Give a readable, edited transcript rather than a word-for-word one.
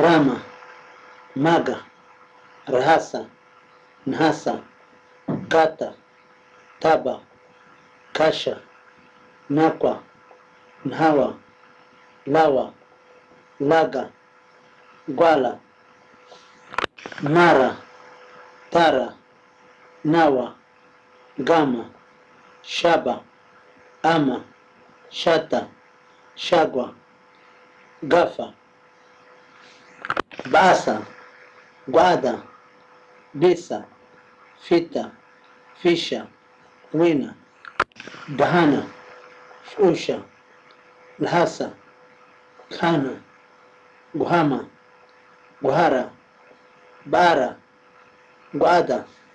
Rama, Maga, Rahasa, Nhasa, Kata, Taba, Kasha, Nakwa, Nhawa, Lawa, Laga, Gwala, Mara, Tara, Nawa, Gama, Shaba, Ama, Shata, Shagwa, Gafa, Basa, Gwada, Bisa, Fita, Fisha, Wina, Dahana, Fusha, Lhasa, Khana, Guhama, Guhara, Bara, Gwada,